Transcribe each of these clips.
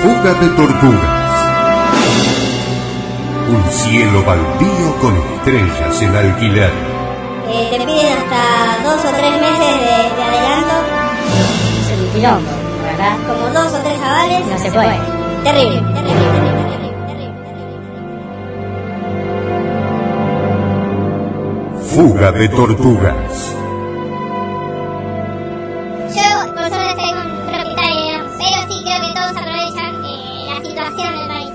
Fuga de tortugas. Un cielo baldío con estrellas en alquiler. Te piden hasta 2 o 3 meses de adelanto. Es un quilombo, ¿verdad? Como 2 o 3 avales. No se puede. Terrible. Fuga de tortugas. Yo, por suerte, estoy con propietario, pero sí creo que todos aprovechan la situación del país.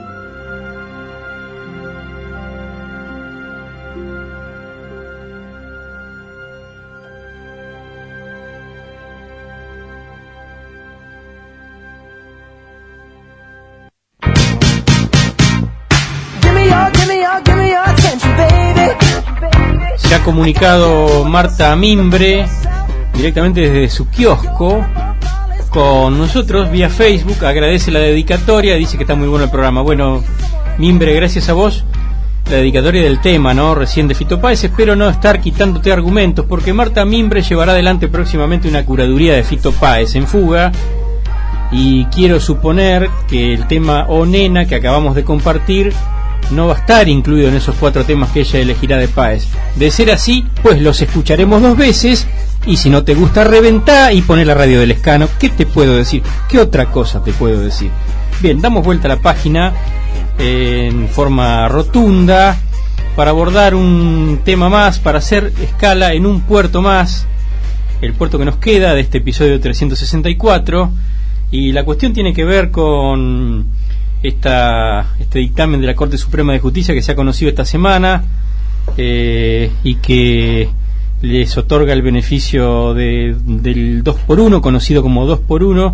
Se ha comunicado Marta Mimbre directamente desde su kiosco con nosotros vía Facebook. Agradece la dedicatoria, dice que está muy bueno el programa. Bueno, Mimbre, gracias a vos. La dedicatoria del tema, ¿no? Recién de Fito Páez. Espero no estar quitándote argumentos, porque Marta Mimbre llevará adelante próximamente una curaduría de Fito Páez en Fuga. Y quiero suponer que el tema O Nena que acabamos de compartir no va a estar incluido en esos 4 temas que ella elegirá de Páez. De ser así, pues los escucharemos 2 veces. Y si no te gusta, reventá y poné la radio del Escano. ¿Qué te puedo decir? ¿Qué otra cosa te puedo decir? Bien, damos vuelta a la página en forma rotunda para abordar un tema más, para hacer escala en un puerto más, el puerto que nos queda de este episodio 364. Y la cuestión tiene que ver con este dictamen de la Corte Suprema de Justicia que se ha conocido esta semana y que les otorga el beneficio del 2x1, conocido como 2x1,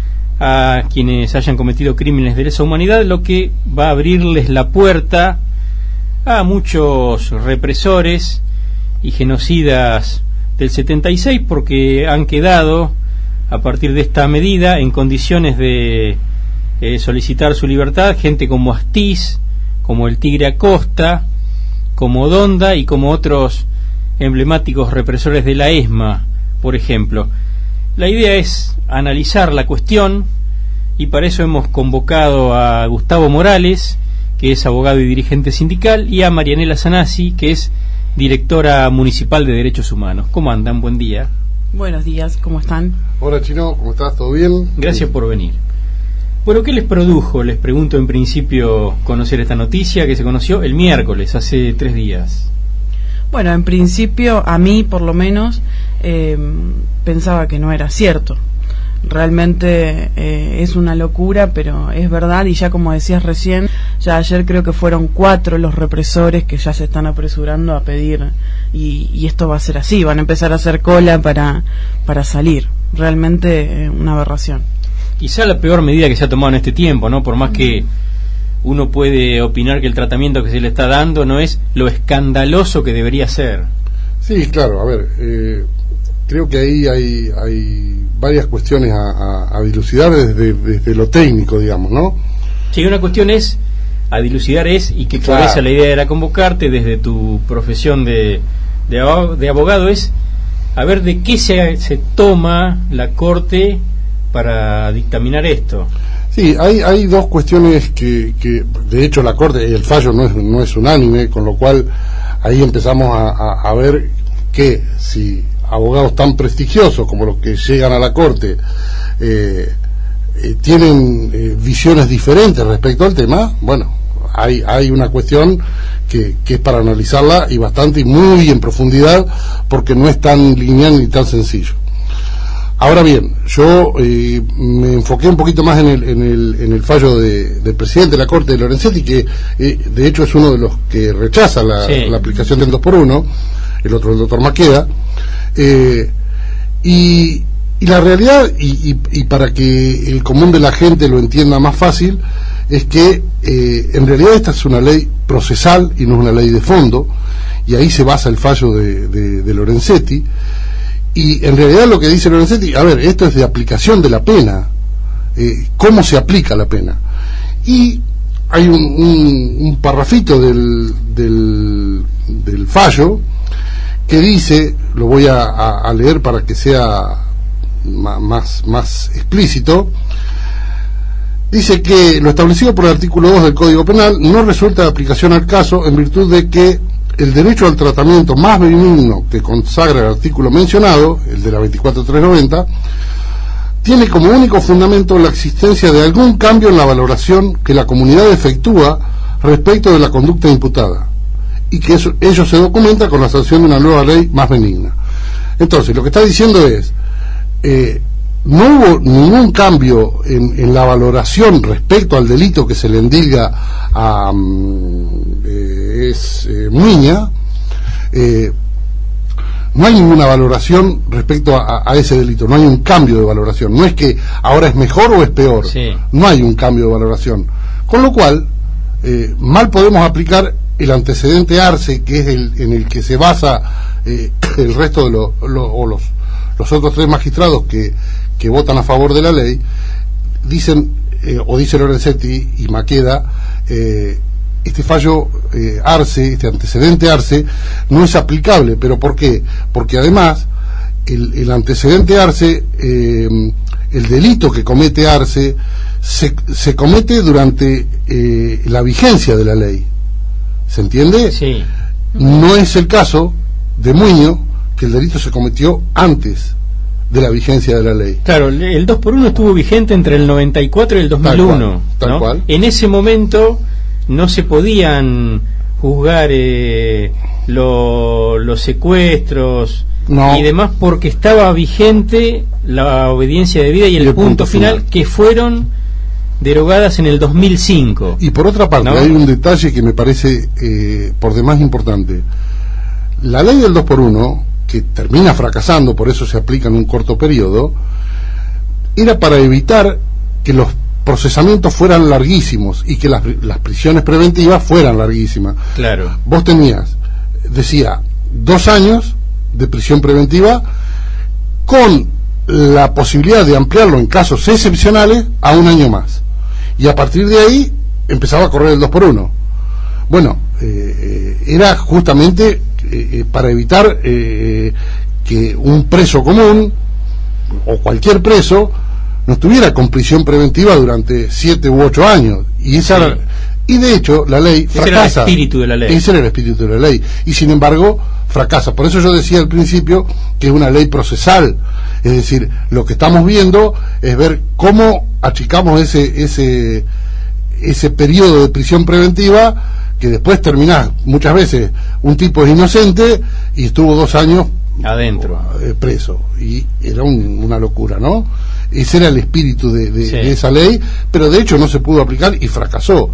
a quienes hayan cometido crímenes de lesa humanidad, lo que va a abrirles la puerta a muchos represores y genocidas del 76, porque han quedado a partir de esta medida en condiciones de solicitar su libertad gente como Astiz, como el Tigre Acosta, como Donda y como otros emblemáticos represores de la ESMA, por ejemplo. La idea es analizar la cuestión y para eso hemos convocado a Gustavo Morales, que es abogado y dirigente sindical, y a Marianela Sanasi, que es directora municipal de Derechos Humanos. ¿Cómo andan? Buen día. Buenos días, ¿cómo están? Hola Chino, ¿cómo estás? ¿Todo bien? Gracias por venir. Bueno, ¿qué les produjo? Les pregunto en principio conocer esta noticia que se conoció el miércoles, hace 3 días. Bueno, en principio, a mí por lo menos, pensaba que no era cierto. Realmente es una locura, pero es verdad, y ya como decías recién, ya ayer creo que fueron 4 los represores que ya se están apresurando a pedir, y esto va a ser así, van a empezar a hacer cola para salir. Realmente una aberración. Quizá la peor medida que se ha tomado en este tiempo, ¿no? Por más que uno puede opinar que el tratamiento que se le está dando no es lo escandaloso que debería ser. Sí, claro, a ver, creo que ahí hay varias cuestiones a dilucidar desde lo técnico, digamos, ¿no? Sí, una cuestión es, a dilucidar es, y que por Claro. esa la idea era convocarte desde tu profesión de abogado, es a ver de qué se toma la Corte para dictaminar esto. Sí, hay 2 cuestiones que de hecho la Corte, el fallo no es unánime, con lo cual ahí empezamos a ver que si abogados tan prestigiosos como los que llegan a la Corte tienen visiones diferentes respecto al tema, bueno, hay una cuestión que es para analizarla y bastante y muy en profundidad, porque no es tan lineal ni tan sencillo. Ahora bien, yo me enfoqué un poquito más en el fallo del presidente de la Corte, de Lorenzetti, que de hecho es uno de los que rechaza la aplicación del 2x1, el otro el doctor Maqueda, y la realidad, y para que el común de la gente lo entienda más fácil, es que en realidad esta es una ley procesal y no es una ley de fondo, y ahí se basa el fallo de Lorenzetti. Y en realidad lo que dice Lorenzetti, a ver, esto es de aplicación de la pena, cómo se aplica la pena. Y hay un parrafito del fallo que dice, lo voy a leer para que sea más explícito, dice que lo establecido por el artículo 2 del Código Penal no resulta de aplicación al caso en virtud de que el derecho al tratamiento más benigno que consagra el artículo mencionado, el de la 24390, tiene como único fundamento la existencia de algún cambio en la valoración que la comunidad efectúa respecto de la conducta imputada, y que ello se documenta con la sanción de una nueva ley más benigna. Entonces, lo que está diciendo es, no hubo ningún cambio en la valoración respecto al delito que se le endilga a Muiña. No hay ninguna valoración respecto a ese delito, no hay un cambio de valoración, no es que ahora es mejor o es peor, sí. No hay un cambio de valoración, con lo cual mal podemos aplicar el antecedente Arce, que es en el que se basa el resto de los otros tres magistrados que votan a favor de la ley. Dicen, o dice Lorenzetti y Maqueda, este fallo Arce, este antecedente Arce, no es aplicable. ¿Pero por qué? Porque además el antecedente Arce, el delito que comete Arce, se comete durante la vigencia de la ley. ¿Se entiende? Sí. No es el caso de Muñoz, que el delito se cometió antes de la vigencia de la ley. Claro, el 2x1 estuvo vigente entre el 94 y el 2001. Tal cual. En ese momento no se podían juzgar los secuestros y demás, porque estaba vigente la obediencia debida y el punto final, que fueron derogadas en el 2005. Y por otra parte, hay un detalle que me parece por demás importante. La ley del 2x1, que termina fracasando, por eso se aplica en un corto periodo, era para evitar que los procesamientos fueran larguísimos y que las prisiones preventivas fueran larguísimas. Claro. Vos tenías, decía, 2 años de prisión preventiva con la posibilidad de ampliarlo en casos excepcionales a 1 año más. Y a partir de ahí empezaba a correr el 2x1. Bueno, era justamente para evitar que un preso común o cualquier preso no estuviera con prisión preventiva durante 7 u 8 años. Y esa y de hecho la ley fracasa. Ese era el espíritu de la ley. Ese era el espíritu de la ley. Y sin embargo fracasa. Por eso yo decía al principio que es una ley procesal. Es decir, lo que estamos viendo es ver cómo achicamos ese periodo de prisión preventiva, que después terminás, muchas veces un tipo es inocente y estuvo 2 años adentro, preso, y era una locura, ¿no? Ese era el espíritu de esa ley, pero de hecho no se pudo aplicar y fracasó.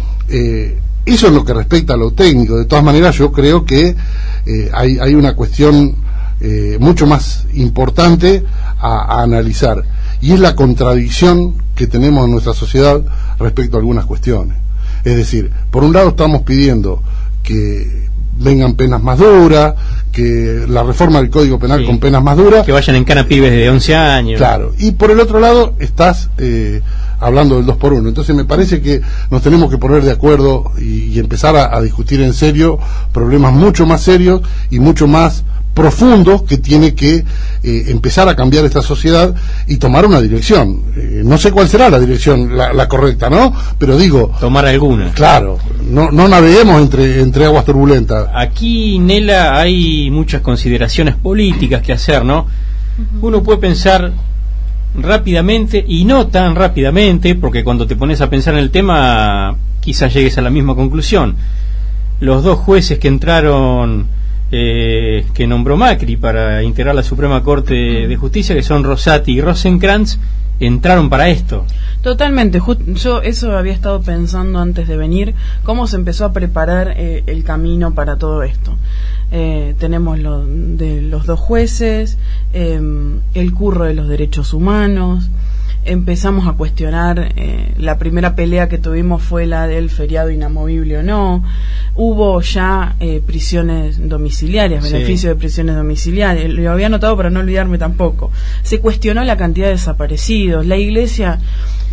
Eso es lo que respecta a lo técnico. De todas maneras, yo creo que hay una cuestión mucho más importante a analizar, y es la contradicción que tenemos en nuestra sociedad respecto a algunas cuestiones. Es decir, por un lado estamos pidiendo que vengan penas más duras, que la reforma del Código Penal con penas más duras, que vayan en cana pibes de 11 años. Claro, y por el otro lado estás hablando del 2x1. Entonces me parece que nos tenemos que poner de acuerdo y empezar a discutir en serio problemas mucho más serios y mucho más profundos que tiene que empezar a cambiar esta sociedad y tomar una dirección. No sé cuál será la dirección, la correcta, ¿no? Pero digo, tomar alguna. Claro, no naveguemos entre aguas turbulentas. Aquí, Nela, hay muchas consideraciones políticas que hacer, ¿no? Uno puede pensar rápidamente y no tan rápidamente, porque cuando te pones a pensar en el tema quizás llegues a la misma conclusión. Los 2 jueces que entraron, que nombró Macri para integrar la Suprema Corte de Justicia, que son Rosati y Rosenkrantz, entraron para esto. Totalmente. Yo eso había estado pensando antes de venir, cómo se empezó a preparar el camino para todo esto. Tenemos lo de los 2 jueces, el curro de los derechos humanos. Empezamos a cuestionar, la primera pelea que tuvimos fue la del feriado inamovible o no. Hubo ya prisiones domiciliarias, beneficio de prisiones domiciliarias, lo había anotado para no olvidarme tampoco. Se cuestionó la cantidad de desaparecidos. La Iglesia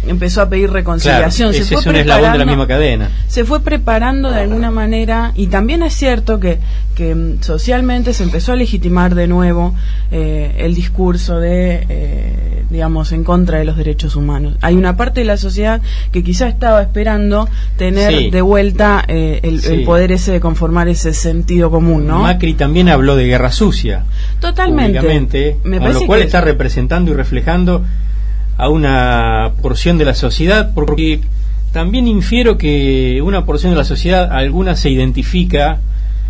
empezó a pedir reconciliación. Claro, ese es un eslabón de la misma cadena. Se fue preparando de alguna manera, y también es cierto que socialmente se empezó a legitimar de nuevo el discurso de, digamos, en contra de los derechos humanos. Hay una parte de la sociedad que quizá estaba esperando tener de vuelta el poder ese de conformar ese sentido común, ¿no? Macri también habló de guerra sucia. Totalmente. Públicamente, con lo cual está representando y reflejando a una porción de la sociedad, porque también infiero que una porción de la sociedad, alguna se identifica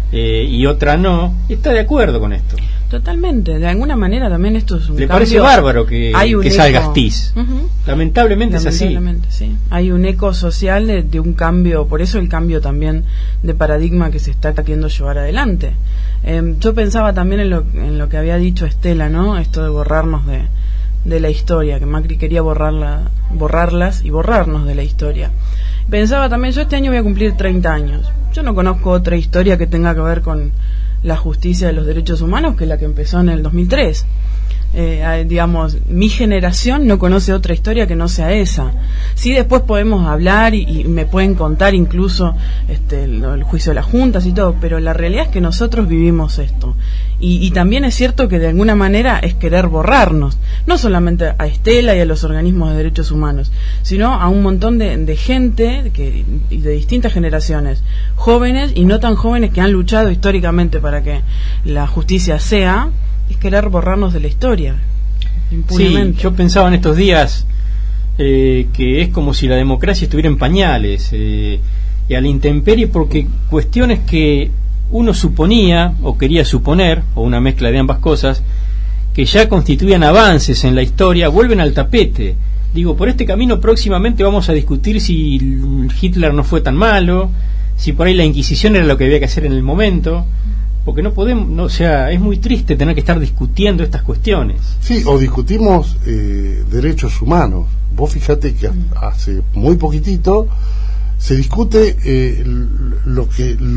y otra no, está de acuerdo con esto. Totalmente, de alguna manera también esto es un Le cambio. parece bárbaro que salga eco. Astiz. Lamentablemente es así. Sí. Hay un eco social de un cambio, por eso el cambio también de paradigma que se está queriendo llevar adelante. Yo pensaba también en lo que había dicho Estela, ¿no? Esto de borrarnos de la historia, que Macri quería borrarlas y borrarnos de la historia. Pensaba también, yo este año voy a cumplir 30 años. Yo no conozco otra historia que tenga que ver con la justicia de los derechos humanos que la que empezó en el 2003. Digamos, mi generación no conoce otra historia que no sea esa. Sí, después podemos hablar y me pueden contar incluso el juicio de las juntas y todo, pero la realidad es que nosotros vivimos esto. Y también es cierto que de alguna manera es querer borrarnos, no solamente a Estela y a los organismos de derechos humanos, sino a un montón de gente y de distintas generaciones, jóvenes y no tan jóvenes, que han luchado históricamente para que la justicia sea. Es querer borrarnos de la historia impunemente. Sí, yo pensaba en estos días que es como si la democracia estuviera en pañales y a la intemperie, porque cuestiones que uno suponía o quería suponer, o una mezcla de ambas cosas, que ya constituían avances en la historia, vuelven al tapete. Digo, por este camino próximamente vamos a discutir si Hitler no fue tan malo, si por ahí la Inquisición era lo que había que hacer en el momento, porque no podemos, o sea, es muy triste tener que estar discutiendo estas cuestiones. Sí, o discutimos derechos humanos. Vos fíjate que hace muy poquitito se discute lo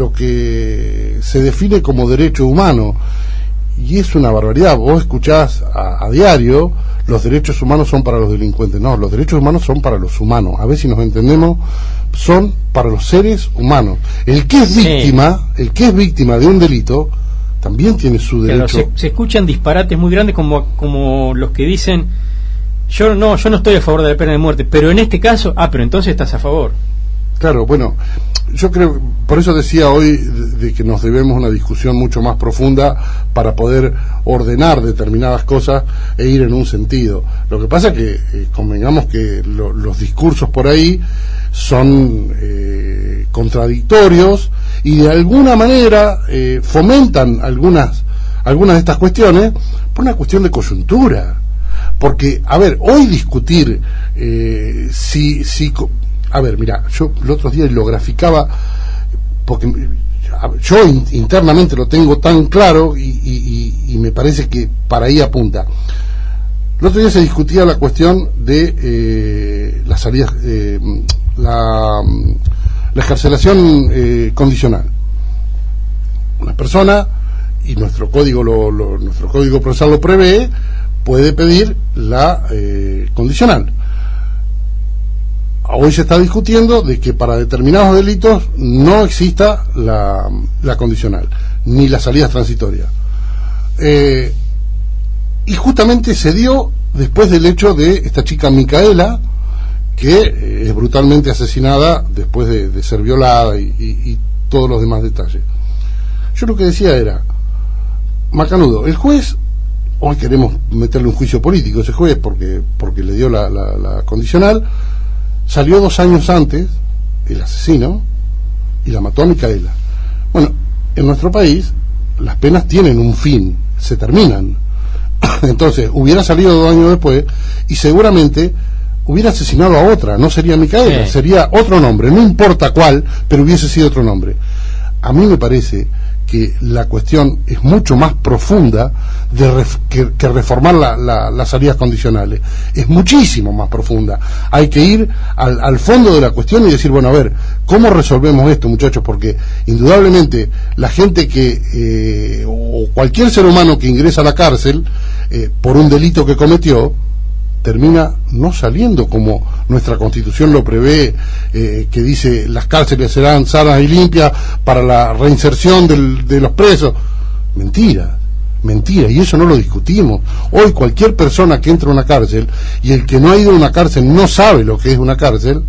que se define como derecho humano, y es una barbaridad. Vos escuchás a diario, los derechos humanos son para los delincuentes. No, los derechos humanos son para los humanos. A ver si nos entendemos, son para los seres humanos. El que es víctima de un delito también tiene su derecho. Claro, se escuchan disparates muy grandes como los que dicen yo no estoy a favor de la pena de muerte, pero en este caso, pero entonces estás a favor. Claro, bueno, yo creo, por eso decía hoy de que nos debemos una discusión mucho más profunda para poder ordenar determinadas cosas e ir en un sentido. Lo que pasa es que convengamos que los discursos por ahí son contradictorios y de alguna manera fomentan algunas de estas cuestiones por una cuestión de coyuntura. Porque, a ver, hoy discutir a ver, mira, yo el otro día lo graficaba, porque yo internamente lo tengo tan claro y me parece que para ahí apunta. El otro día se discutía la cuestión de las salidas, la excarcelación condicional. Una persona, y nuestro código procesal lo prevé, puede pedir la condicional. Hoy se está discutiendo de que para determinados delitos no exista la condicional, ni las salidas transitorias. Y justamente se dio después del hecho de esta chica Micaela, que es brutalmente asesinada después de ser violada y todos los demás detalles. Yo lo que decía era, macanudo, el juez, hoy queremos meterle un juicio político a ese juez porque le dio la condicional. Salió 2 años antes el asesino y la mató a Micaela. Bueno, en nuestro país las penas tienen un fin, se terminan. Entonces hubiera salido 2 años después y seguramente hubiera asesinado a otra, no sería Micaela, sería otro nombre, no importa cuál, pero hubiese sido otro nombre. A mí me parece que la cuestión es mucho más profunda que reformar las salidas condicionales. Es muchísimo más profunda. Hay que ir al fondo de la cuestión y decir, bueno, a ver, ¿cómo resolvemos esto, muchachos? Porque indudablemente la gente o cualquier ser humano que ingresa a la cárcel por un delito que cometió, termina no saliendo como nuestra Constitución lo prevé, que dice las cárceles serán sanas y limpias para la reinserción de los presos. Mentira, y eso no lo discutimos. Hoy cualquier persona que entra a una cárcel, y el que no ha ido a una cárcel no sabe lo que es una cárcel,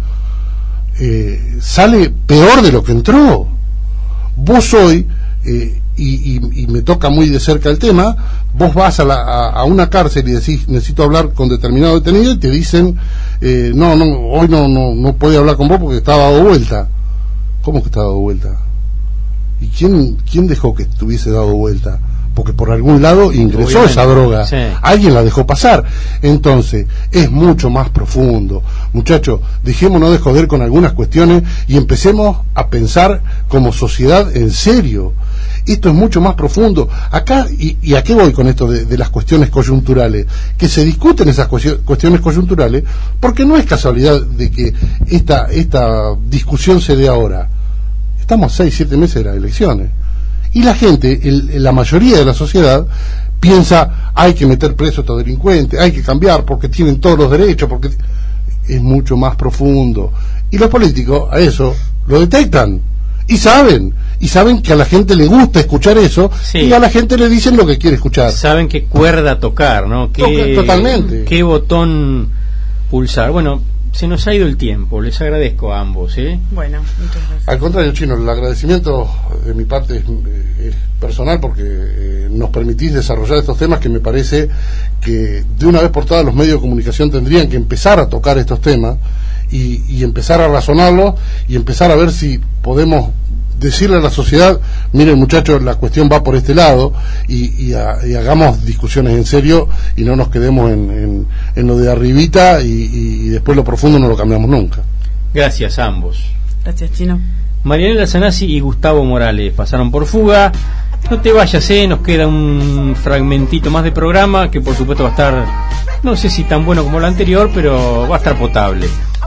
sale peor de lo que entró. Vos hoy, y me toca muy de cerca el tema, vos vas a una cárcel y decís necesito hablar con determinado detenido y te dicen hoy no puede hablar con vos porque está dado vuelta. ¿Cómo que está dado vuelta? ¿Y quién dejó que estuviese dado vuelta? Porque por algún lado ingresó Obviamente, esa droga, sí. Alguien la dejó pasar. Entonces es mucho más profundo. Muchachos, dejémonos de joder con algunas cuestiones y empecemos a pensar como sociedad en serio. Esto es mucho más profundo. Acá, y a qué voy con esto de las cuestiones coyunturales, que se discuten esas cuestiones coyunturales, porque no es casualidad de que esta discusión se dé ahora. Estamos a 6-7 meses de las elecciones. Y la gente, la mayoría de la sociedad, piensa, hay que meter preso a estos delincuentes, hay que cambiar porque tienen todos los derechos, porque es mucho más profundo. Y los políticos a eso lo detectan y saben que a la gente le gusta escuchar eso, sí. Y a la gente le dicen lo que quiere escuchar. Saben qué cuerda tocar, ¿no? Totalmente. Qué botón pulsar. Bueno, se nos ha ido el tiempo, les agradezco a ambos, ¿eh? Bueno, muchas gracias. Al contrario, Chino, el agradecimiento de mi parte es personal porque nos permitís desarrollar estos temas que me parece que de una vez por todas los medios de comunicación tendrían que empezar a tocar estos temas y empezar a razonarlos y empezar a ver si podemos decirle a la sociedad, miren muchachos, la cuestión va por este lado y hagamos discusiones en serio y no nos quedemos en lo de arribita y después lo profundo no lo cambiamos nunca. Gracias a ambos. Gracias, Chino. Marianela Sanasi y Gustavo Morales pasaron por Fuga. No te vayas, nos queda un fragmentito más de programa que por supuesto va a estar, no sé si tan bueno como el anterior, pero va a estar potable.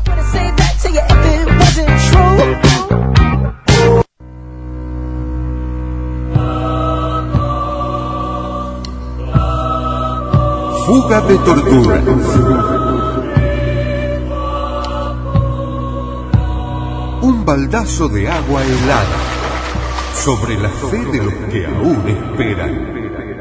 Fuga de tortura. Un baldazo de agua helada sobre la fe de los que aún esperan.